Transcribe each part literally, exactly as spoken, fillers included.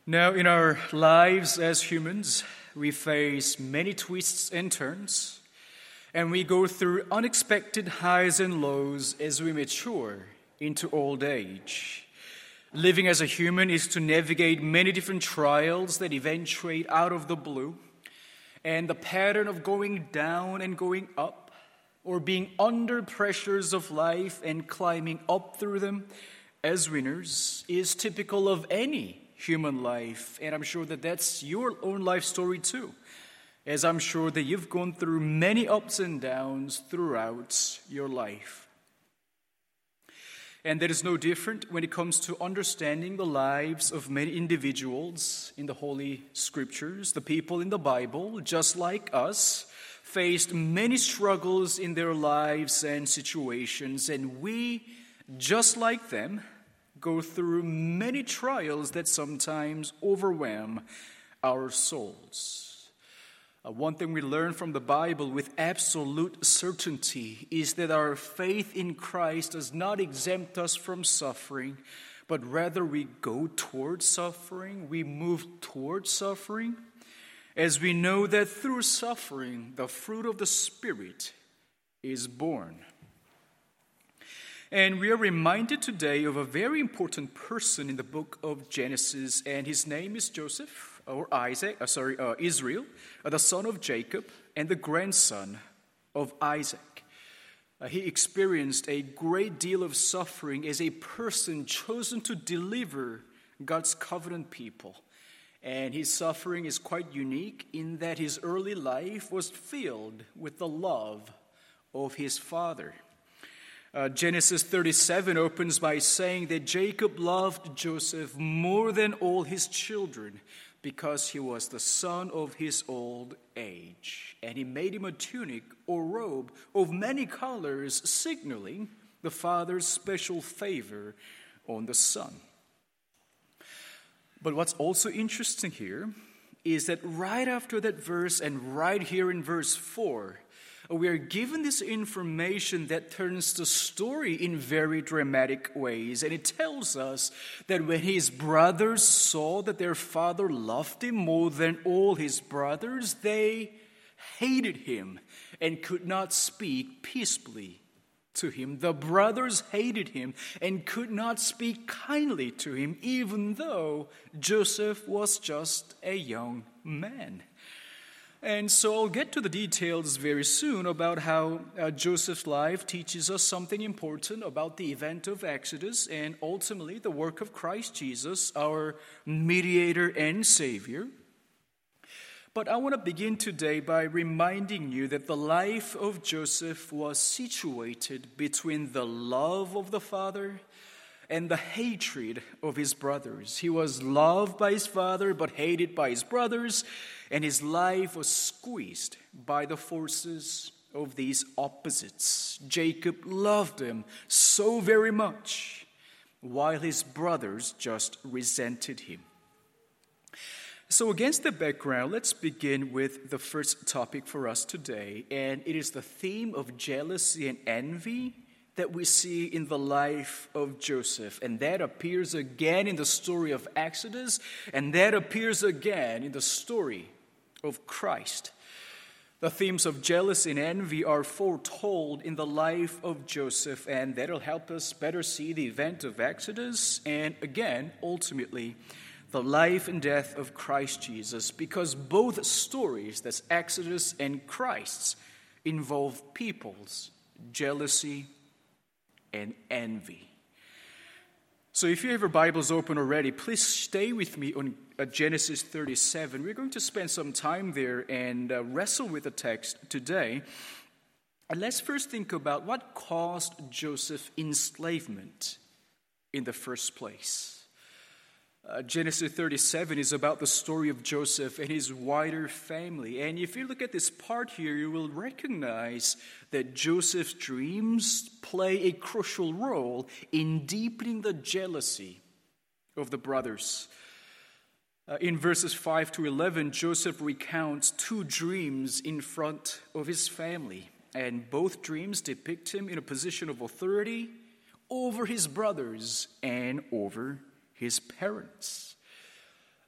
Now, in our lives as humans, we face many twists and turns, and we go through unexpected highs and lows as we mature into old age. Living as a human is to navigate many different trials that eventuate out of the blue, and the pattern of going down and going up, or being under pressures of life and climbing up through them as winners, is typical of any human life, and I'm sure that that's your own life story too, as I'm sure that you've gone through many ups and downs throughout your life. And that is no different when it comes to understanding the lives of many individuals in the Holy Scriptures. The people in the Bible, just like us, faced many struggles in their lives and situations, and we, just like them, go through many trials that sometimes overwhelm our souls. Uh, one thing we learn from the Bible with absolute certainty is that our faith in Christ does not exempt us from suffering, but rather we go towards suffering, we move towards suffering, as we know that through suffering, the fruit of the Spirit is born. And we are reminded today of a very important person in the book of Genesis, and his name is Joseph, or Isaac, uh, sorry, uh, Israel, uh, the son of Jacob and the grandson of Isaac. Uh, he experienced a great deal of suffering as a person chosen to deliver God's covenant people. And his suffering is quite unique in that his early life was filled with the love of his father. Uh, Genesis thirty-seven opens by saying that Jacob loved Joseph more than all his children because he was the son of his old age. And he made him a tunic or robe of many colors, signaling the father's special favor on the son. But what's also interesting here is that right after that verse and right here in verse four, we are given this information that turns the story in very dramatic ways. And it tells us that when his brothers saw that their father loved him more than all his brothers, they hated him and could not speak peaceably to him. The brothers hated him and could not speak kindly to him, even though Joseph was just a young man. And so I'll get to the details very soon about how uh, Joseph's life teaches us something important about the event of Exodus and ultimately the work of Christ Jesus, our mediator and Savior. But I want to begin today by reminding you that the life of Joseph was situated between the love of the Father and the hatred of his brothers. He was loved by his father but hated by his brothers, and his life was squeezed by the forces of these opposites. Jacob loved him so very much, while his brothers just resented him. So against the background, let's begin with the first topic for us today, and it is the theme of jealousy and envy that we see in the life of Joseph. And that appears again in the story of Exodus, and that appears again in the story of Christ. The themes of jealousy and envy are foretold in the life of Joseph, and that'll help us better see the event of Exodus, and again, ultimately, the life and death of Christ Jesus, because both stories, that's Exodus and Christ's, involve people's jealousy and envy. So if you have your Bibles open already, please stay with me on uh, Genesis thirty-seven. We're going to spend some time there and uh, wrestle with the text today. And let's first think about what caused Joseph's enslavement in the first place. Uh, Genesis thirty-seven is about the story of Joseph and his wider family. And if you look at this part here, you will recognize that Joseph's dreams play a crucial role in deepening the jealousy of the brothers. Uh, in verses five to eleven, Joseph recounts two dreams in front of his family. And both dreams depict him in a position of authority over his brothers and over his parents.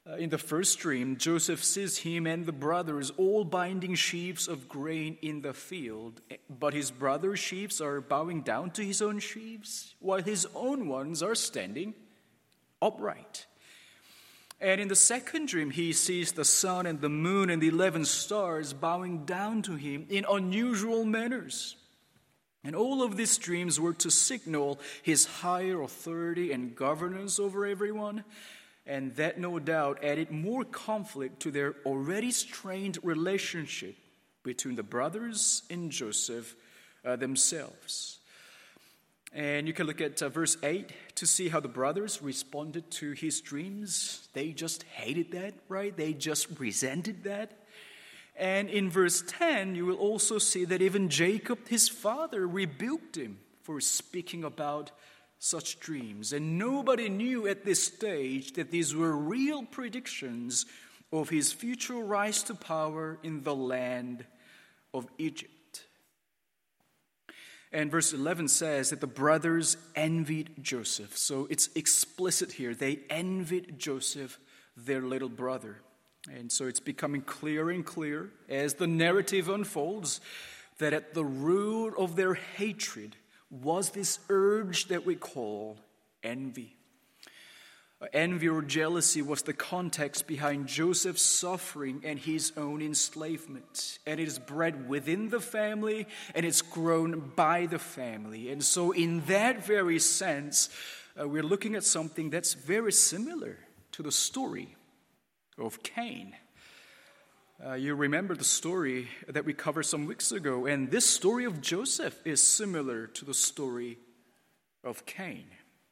Uh, in the first dream, Joseph sees him and the brothers all binding sheaves of grain in the field, but his brother's sheaves are bowing down to his own sheaves, while his own ones are standing upright. And in the second dream, he sees the sun and the moon and the eleven stars bowing down to him in unusual manners. And all of these dreams were to signal his higher authority and governance over everyone, and that no doubt added more conflict to their already strained relationship between the brothers and Joseph uh, themselves. And you can look at uh, verse eight to see how the brothers responded to his dreams. They just hated that, right? They just resented that. And in verse ten, you will also see that even Jacob, his father, rebuked him for speaking about such dreams. And nobody knew at this stage that these were real predictions of his future rise to power in the land of Egypt. And verse eleven says that the brothers envied Joseph. So it's explicit here. They envied Joseph, their little brother. And so it's becoming clearer and clearer as the narrative unfolds that at the root of their hatred was this urge that we call envy. Envy or jealousy was the context behind Joseph's suffering and his own enslavement. And it is bred within the family and it's grown by the family. And so in that very sense, uh, we're looking at something that's very similar to the story of Cain. Uh, you remember the story that we covered some weeks ago, and this story of Joseph is similar to the story of Cain.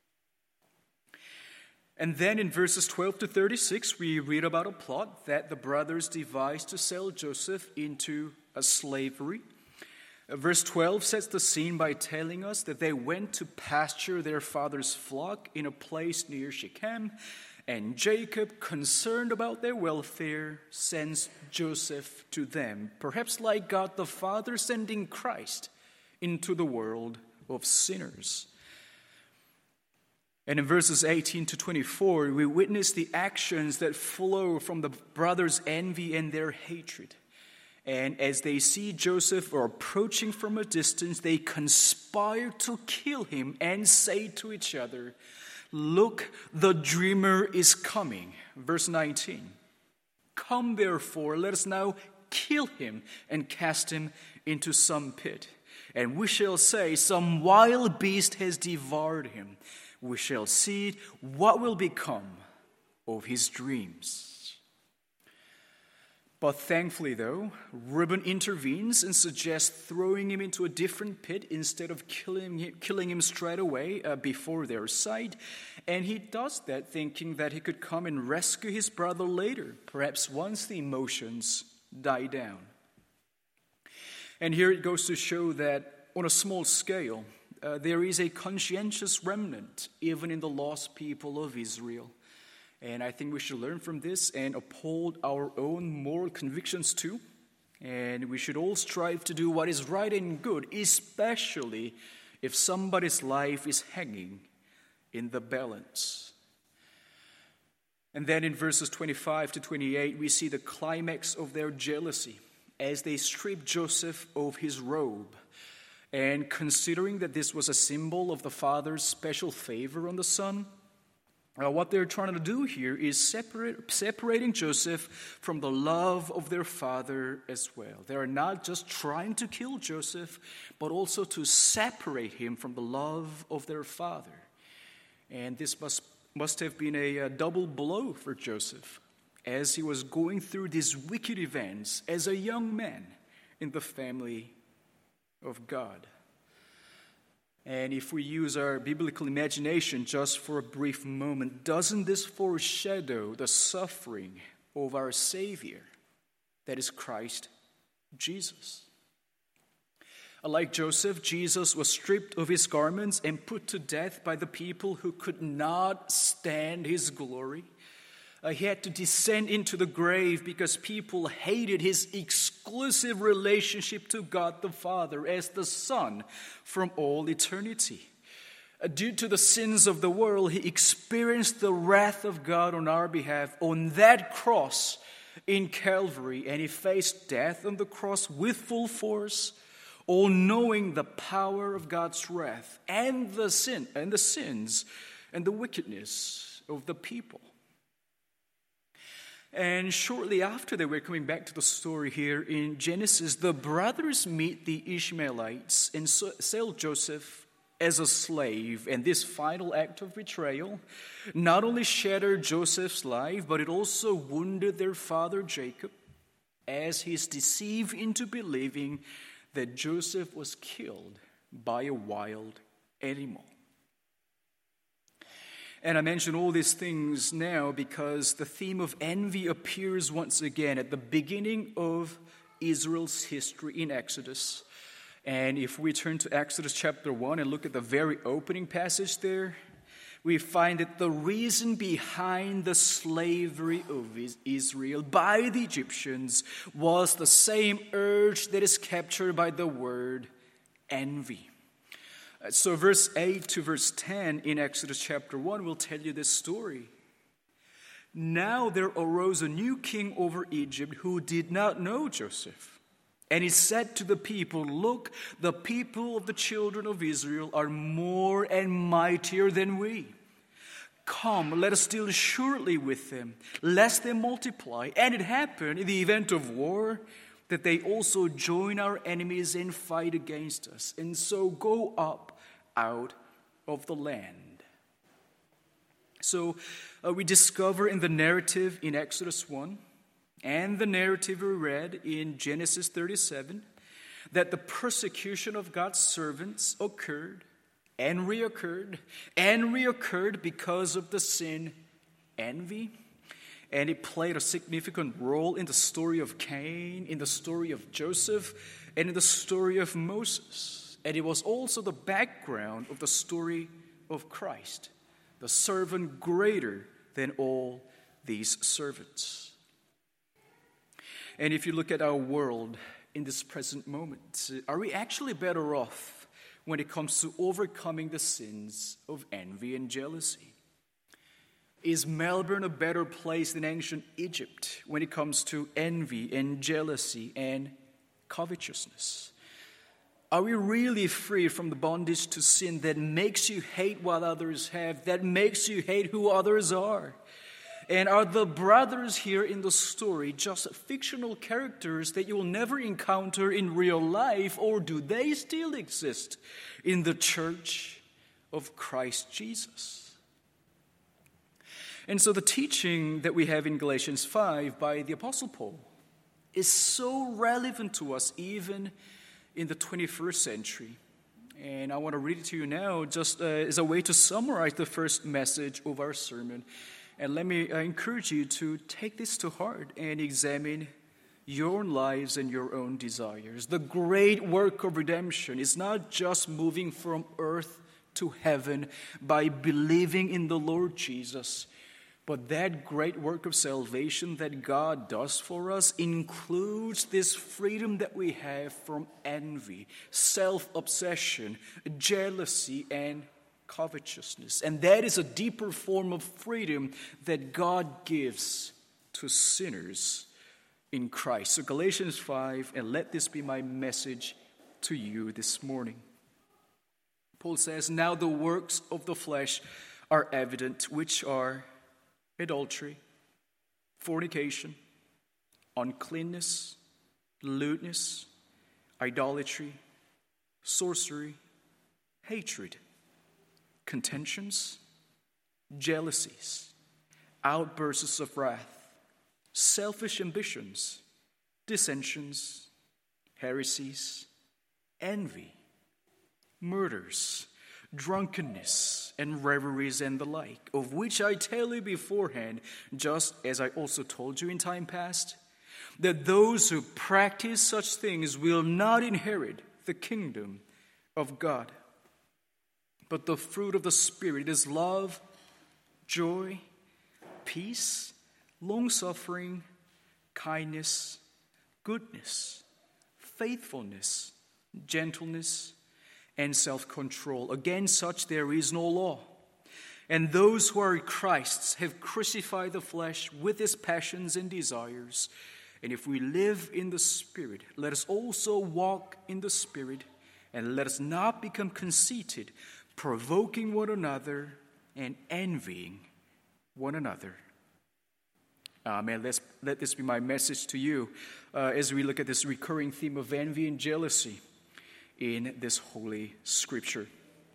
And then in verses twelve to thirty-six, we read about a plot that the brothers devised to sell Joseph into a slavery. Uh, verse twelve sets the scene by telling us that they went to pasture their father's flock in a place near Shechem. And Jacob, concerned about their welfare, sends Joseph to them, perhaps like God the Father sending Christ into the world of sinners. And in verses eighteen to twenty-four, we witness the actions that flow from the brothers' envy and their hatred. And as they see Joseph approaching from a distance, they conspire to kill him and say to each other, "Look, the dreamer is coming." Verse nineteen. "Come therefore, let us now kill him and cast him into some pit. And we shall say, some wild beast has devoured him. We shall see what will become of his dreams." But thankfully, though, Reuben intervenes and suggests throwing him into a different pit instead of killing him, killing him straight away uh, before their sight. And he does that thinking that he could come and rescue his brother later, perhaps once the emotions die down. And here it goes to show that on a small scale, uh, there is a conscientious remnant even in the lost people of Israel. And I think we should learn from this and uphold our own moral convictions too. And we should all strive to do what is right and good, especially if somebody's life is hanging in the balance. And then in verses twenty-five to twenty-eight, we see the climax of their jealousy as they strip Joseph of his robe. And considering that this was a symbol of the father's special favor on the son, Uh, what they're trying to do here is separate, separating Joseph from the love of their father as well. They are not just trying to kill Joseph, but also to separate him from the love of their father. And this must, must have been a, a double blow for Joseph as he was going through these wicked events as a young man in the family of God. And if we use our biblical imagination just for a brief moment, doesn't this foreshadow the suffering of our Savior, that is Christ Jesus? Like Joseph, Jesus was stripped of his garments and put to death by the people who could not stand his glory. Uh, he had to descend into the grave because people hated his exclusive relationship to God the Father as the Son from all eternity. Due to the sins of the world, he experienced the wrath of God on our behalf on that cross in Calvary, and he faced death on the cross with full force, all knowing the power of God's wrath and the sin and the sins and the wickedness of the people. And shortly after that, we're coming back to the story here in Genesis, the brothers meet the Ishmaelites and sell Joseph as a slave. And this final act of betrayal not only shattered Joseph's life, but it also wounded their father Jacob, as he is deceived into believing that Joseph was killed by a wild animal. And I mention all these things now because the theme of envy appears once again at the beginning of Israel's history in Exodus. And if we turn to Exodus chapter one and look at the very opening passage there, we find that the reason behind the slavery of Israel by the Egyptians was the same urge that is captured by the word envy. So verse eight to verse ten in Exodus chapter one will tell you this story. Now there arose a new king over Egypt who did not know Joseph. And he said to the people, "Look, the people of the children of Israel are more and mightier than we. Come, let us deal surely with them, lest they multiply." And it happened in the event of war that they also join our enemies and fight against us, and so go up out of the land. So uh, we discover in the narrative in Exodus one and the narrative we read in Genesis thirty-seven that the persecution of God's servants occurred and reoccurred and reoccurred because of the sin envy. And it played a significant role in the story of Cain, in the story of Joseph, and in the story of Moses. And it was also the background of the story of Christ, the servant greater than all these servants. And if you look at our world in this present moment, are we actually better off when it comes to overcoming the sins of envy and jealousy? Is Melbourne a better place than ancient Egypt when it comes to envy and jealousy and covetousness? Are we really free from the bondage to sin that makes you hate what others have, that makes you hate who others are? And are the brothers here in the story just fictional characters that you will never encounter in real life, or do they still exist in the church of Christ Jesus? And so the teaching that we have in Galatians five by the Apostle Paul is so relevant to us even in the twenty-first century. And I want to read it to you now just uh, as a way to summarize the first message of our sermon. And let me uh, encourage you to take this to heart and examine your own lives and your own desires. The great work of redemption is not just moving from earth to heaven by believing in the Lord Jesus, but that great work of salvation that God does for us includes this freedom that we have from envy, self-obsession, jealousy, and covetousness. And that is a deeper form of freedom that God gives to sinners in Christ. So Galatians five, and let this be my message to you this morning. Paul says, "Now the works of the flesh are evident, which are adultery, fornication, uncleanness, lewdness, idolatry, sorcery, hatred, contentions, jealousies, outbursts of wrath, selfish ambitions, dissensions, heresies, envy, murders, drunkenness, and revelries, and the like, of which I tell you beforehand, just as I also told you in time past, that those who practice such things will not inherit the kingdom of God. But the fruit of the Spirit is love, joy, peace, long-suffering, kindness, goodness, faithfulness, gentleness, and self-control. Against such there is no law. And those who are Christ's have crucified the flesh with its passions and desires. And if we live in the Spirit, let us also walk in the Spirit, and let us not become conceited, provoking one another and envying one another. Amen. Let's, let this be my message to you uh, as we look at this recurring theme of envy and jealousy in this Holy Scripture.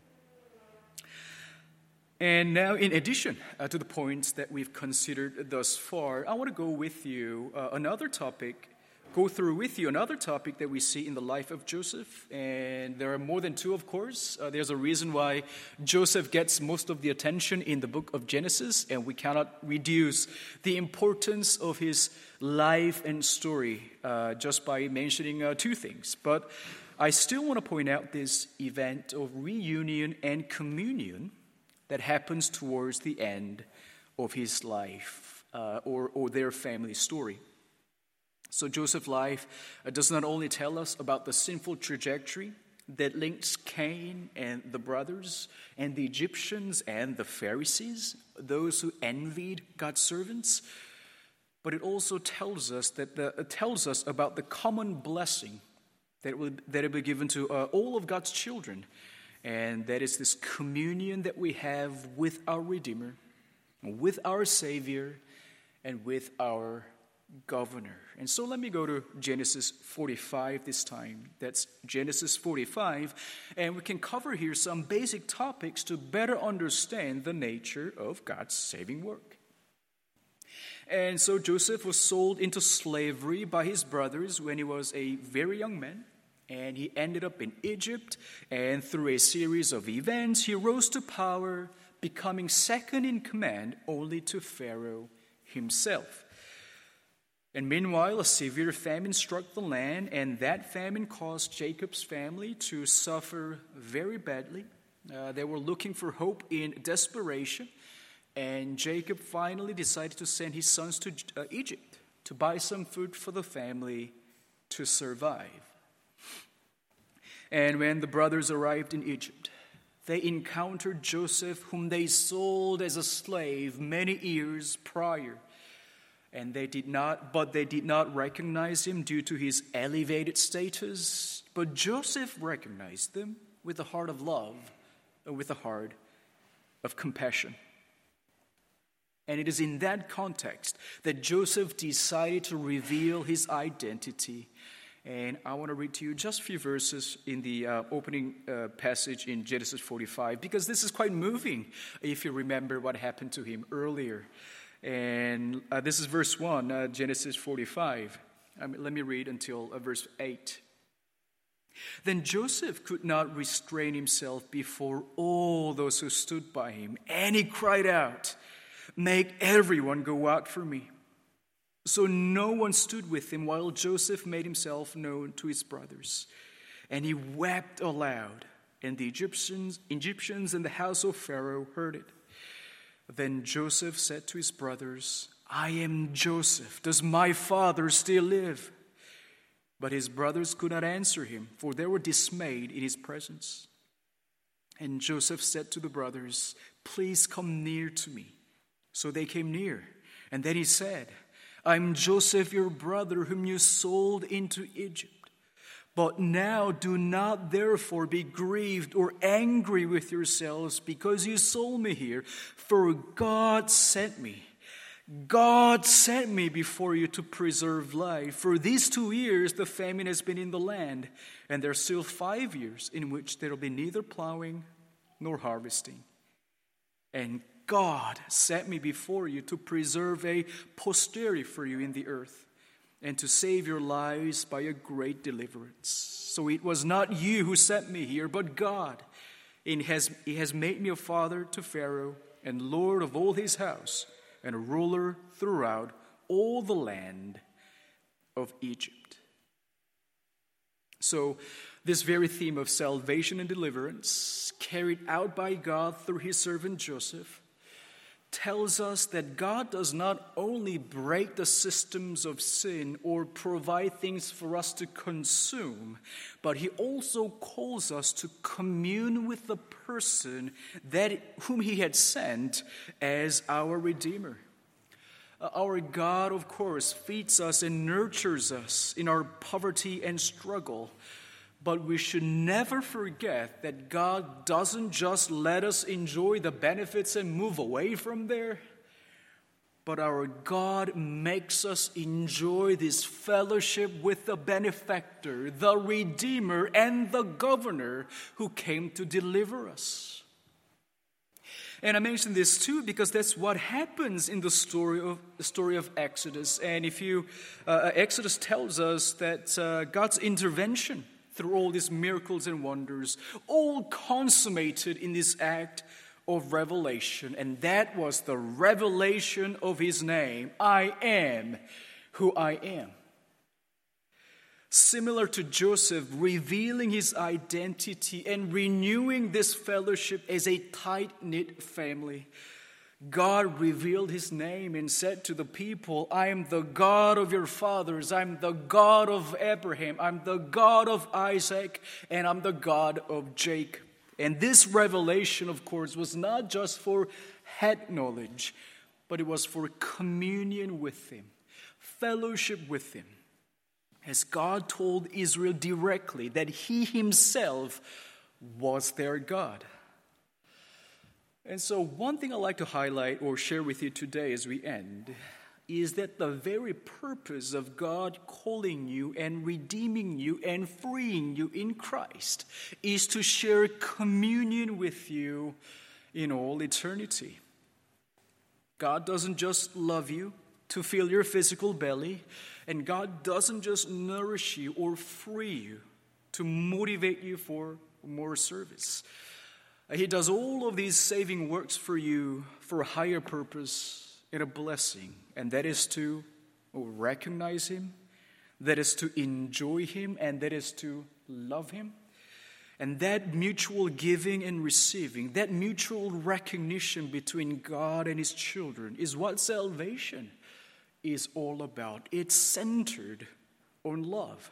And now, in addition uh, to the points that we've considered thus far, I want to go with you uh, another topic, go through with you another topic that we see in the life of Joseph. And there are more than two, of course. Uh, there's a reason why Joseph gets most of the attention in the book of Genesis, and we cannot reduce the importance of his life and story uh, just by mentioning uh, two things. But I still want to point out this event of reunion and communion that happens towards the end of his life uh, or, or their family story. So Joseph's life uh, does not only tell us about the sinful trajectory that links Cain and the brothers and the Egyptians and the Pharisees, those who envied God's servants, but it also tells us that the, it tells us about the common blessing that will that will be given to uh, all of God's children. And that is this communion that we have with our Redeemer, with our Savior, and with our Governor. And so let me go to Genesis forty-five this time. That's Genesis forty-five. And we can cover here some basic topics to better understand the nature of God's saving work. And so Joseph was sold into slavery by his brothers when he was a very young man. And he ended up in Egypt, and through a series of events, he rose to power, becoming second in command only to Pharaoh himself. And meanwhile, a severe famine struck the land, and that famine caused Jacob's family to suffer very badly. Uh, they were looking for hope in desperation, and Jacob finally decided to send his sons to uh, Egypt to buy some food for the family to survive. And when the brothers arrived in Egypt, they encountered Joseph, whom they sold as a slave many years prior. And they did not, but they did not recognize him due to his elevated status. But Joseph recognized them with a heart of love and with a heart of compassion. And it is in that context that Joseph decided to reveal his identity. And I want to read to you just a few verses in the uh, opening uh, passage in Genesis forty-five, because this is quite moving if you remember what happened to him earlier. And uh, this is verse one, uh, Genesis forty-five. I mean, let me read until uh, verse eight. Then Joseph could not restrain himself before all those who stood by him, and he cried out, "Make everyone go out for me." So no one stood with him while Joseph made himself known to his brothers. And he wept aloud, and the Egyptians, Egyptians in the house of Pharaoh heard it. Then Joseph said to his brothers, "I am Joseph. Does my father still live?" But his brothers could not answer him, for they were dismayed in his presence. And Joseph said to the brothers, "Please come near to me." So they came near, and then he said, "I'm Joseph, your brother, whom you sold into Egypt. But now do not therefore be grieved or angry with yourselves because you sold me here, for God sent me. God sent me before you to preserve life. For these two years the famine has been in the land, and there are still five years in which there will be neither plowing nor harvesting. And God sent me before you to preserve a posterity for you in the earth, and to save your lives by a great deliverance. So it was not you who sent me here, but God. And he has, he has made me a father to Pharaoh, and Lord of all his house, and a ruler throughout all the land of Egypt." So this very theme of salvation and deliverance, carried out by God through his servant Joseph, tells us that God does not only break the systems of sin or provide things for us to consume, but he also calls us to commune with the person that whom he had sent as our Redeemer. Our God, of course, feeds us and nurtures us in our poverty and struggle. But we should never forget that God doesn't just let us enjoy the benefits and move away from there, but our God makes us enjoy this fellowship with the benefactor, the Redeemer, and the Governor who came to deliver us. And I mention this too because that's what happens in the story of the story of Exodus. And if you, uh, Exodus tells us that uh, God's intervention through all these miracles and wonders, all consummated in this act of revelation. And that was the revelation of his name. I am who I am. Similar to Joseph revealing his identity and renewing this fellowship as a tight-knit family, God revealed his name and said to the people, I am the God of your fathers, I'm the God of Abraham, I'm the God of Isaac, and I'm the God of Jacob. And this revelation, of course, was not just for head knowledge, but it was for communion with him, fellowship with him. As God told Israel directly that he himself was their God. And so one thing I'd like to highlight or share with you today as we end is that the very purpose of God calling you and redeeming you and freeing you in Christ is to share communion with you in all eternity. God doesn't just love you to fill your physical belly, and God doesn't just nourish you or free you to motivate you for more service. He does all of these saving works for you for a higher purpose and a blessing, and that is to recognize him, that is to enjoy him, and that is to love him. And that mutual giving and receiving, that mutual recognition between God and his children is what salvation is all about. It's centered on love.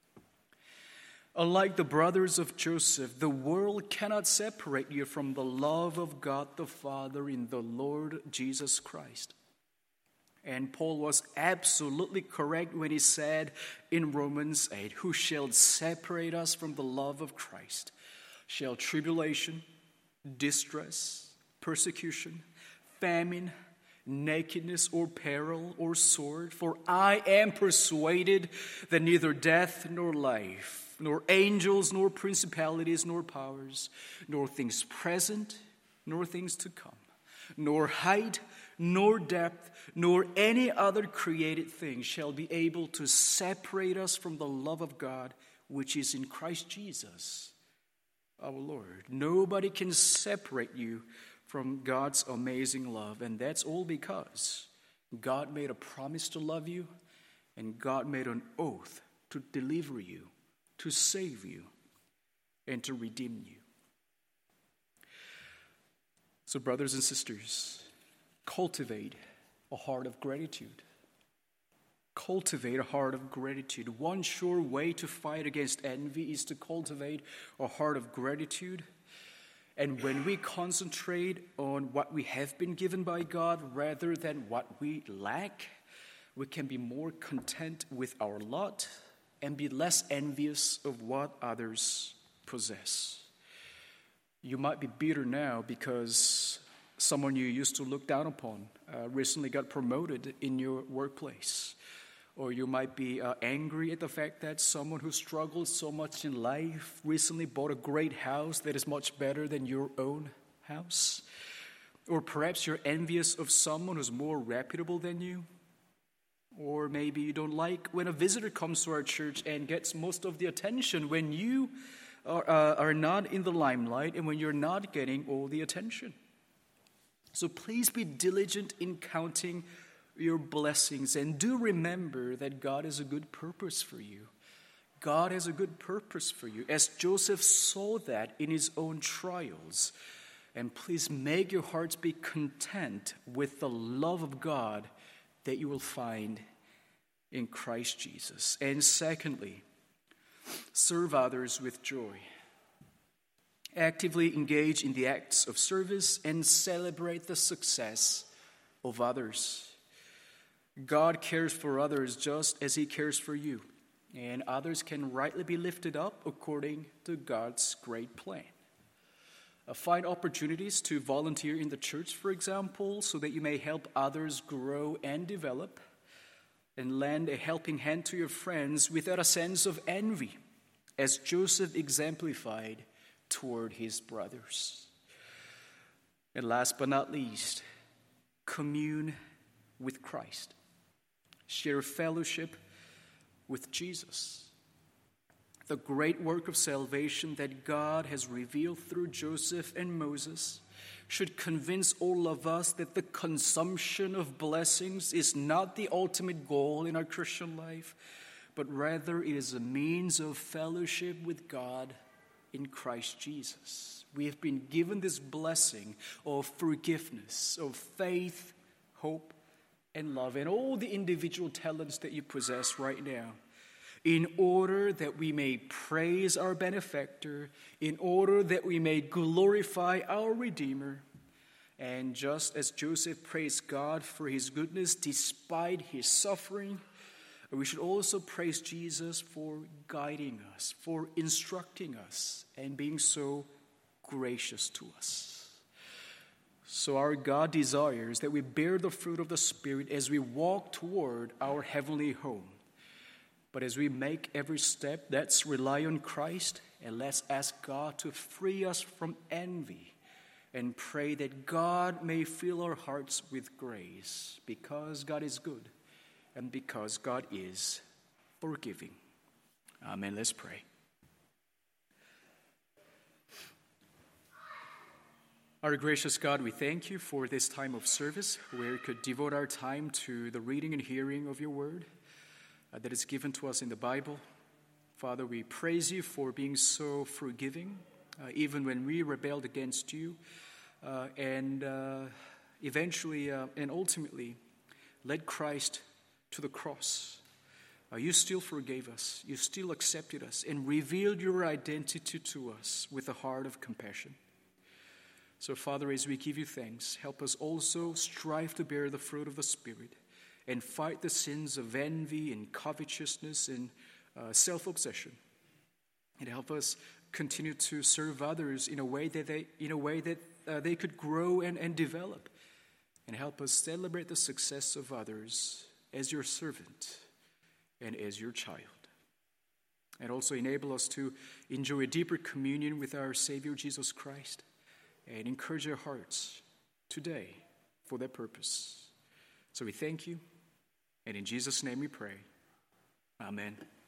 Unlike the brothers of Joseph, the world cannot separate you from the love of God the Father in the Lord Jesus Christ. And Paul was absolutely correct when he said in Romans eight, who shall separate us from the love of Christ? Shall tribulation, distress, persecution, famine, nakedness, or peril, or sword? For I am persuaded that neither death nor life, nor angels, nor principalities, nor powers, nor things present, nor things to come, nor height, nor depth, nor any other created thing shall be able to separate us from the love of God, which is in Christ Jesus, our Lord. Nobody can separate you from God's amazing love, and that's all because God made a promise to love you, and God made an oath to deliver you, to save you, and to redeem you. So, brothers and sisters, cultivate a heart of gratitude. Cultivate a heart of gratitude. One sure way to fight against envy is to cultivate a heart of gratitude. And when we concentrate on what we have been given by God rather than what we lack, we can be more content with our lot and be less envious of what others possess. You might be bitter now because someone you used to look down upon uh, recently got promoted in your workplace. Or you might be uh, angry at the fact that someone who struggled so much in life recently bought a great house that is much better than your own house. Or perhaps you're envious of someone who's more reputable than you. Or maybe you don't like when a visitor comes to our church and gets most of the attention when you are, uh, are not in the limelight and when you're not getting all the attention. So please be diligent in counting your blessings, and do remember that God has a good purpose for you. God has a good purpose for you. As Joseph saw that in his own trials, And please make your hearts be content with the love of God that you will find in Christ Jesus. And secondly, serve others with joy. Actively engage in the acts of service and celebrate the success of others. God cares for others just as he cares for you, and others can rightly be lifted up according to God's great plan. Uh, find opportunities to volunteer in the church, for example, so that you may help others grow and develop, and lend a helping hand to your friends without a sense of envy, as Joseph exemplified toward his brothers. And last but not least, commune with Christ. Share fellowship with Jesus. The great work of salvation that God has revealed through Joseph and Moses should convince all of us that the consumption of blessings is not the ultimate goal in our Christian life, but rather it is a means of fellowship with God in Christ Jesus. We have been given this blessing of forgiveness, of faith, hope, and love, and all the individual talents that you possess right now, in order that we may praise our benefactor, in order that we may glorify our Redeemer. And just as Joseph praised God for his goodness despite his suffering, we should also praise Jesus for guiding us, for instructing us, and being so gracious to us. So our God desires that we bear the fruit of the Spirit as we walk toward our heavenly home. But as we make every step, let's rely on Christ, and let's ask God to free us from envy, and pray that God may fill our hearts with grace, because God is good and because God is forgiving. Amen. Let's pray. Our gracious God, we thank you for this time of service where we could devote our time to the reading and hearing of your word uh, that is given to us in the Bible. Father, we praise you for being so forgiving, uh, even when we rebelled against you, uh, and uh, eventually uh, and ultimately led Christ to the cross. Uh, you still forgave us, you still accepted us, and revealed your identity to us with a heart of compassion. So, Father, as we give you thanks, help us also strive to bear the fruit of the Spirit and fight the sins of envy and covetousness and uh, self-obsession. And help us continue to serve others in a way that they, in a way that uh, they could grow and, and develop. And help us celebrate the success of others as your servant and as your child. And also enable us to enjoy a deeper communion with our Savior Jesus Christ, and encourage our hearts today for that purpose. So we thank you, and in Jesus' name we pray. Amen.